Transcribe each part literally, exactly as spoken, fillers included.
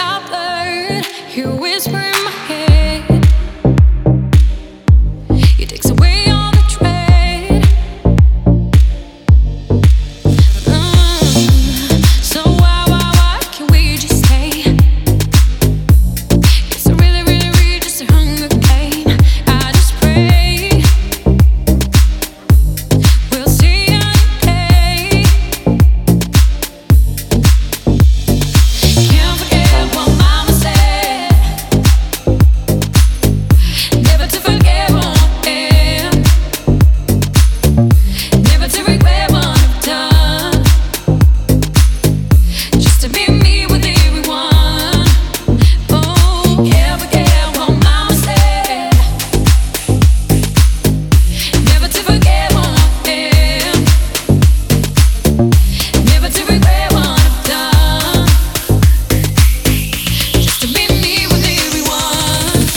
bird, you whisper in my head. It takes away all the dread. Mm. So why, why, why can't we just stay? It's a really, really, really just a hunger game. I just pray we'll see another day. Can't forget what mama said. Never to forget what I am. Never to regret what I've done. Just to be me with everyone. Oh, can't forget what mama said. Never to forget what I am. Never to regret what I've done. Just to be me with everyone.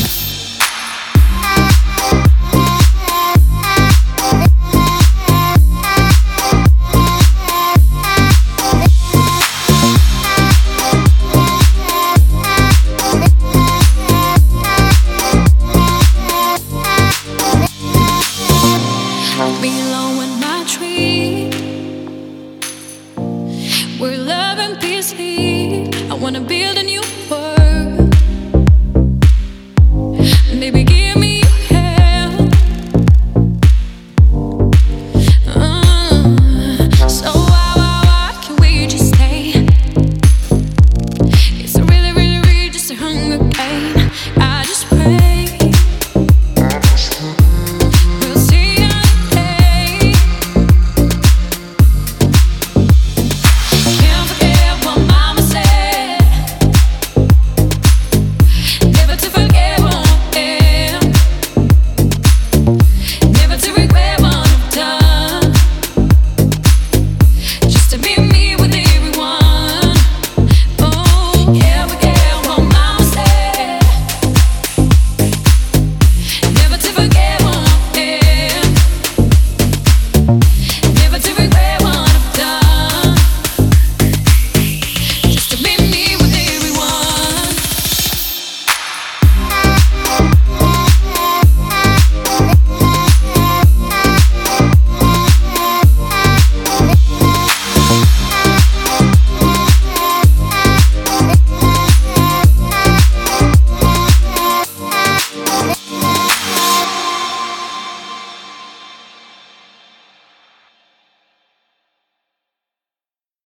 Be alone with my tree, where love and peace lead. I wanna build a new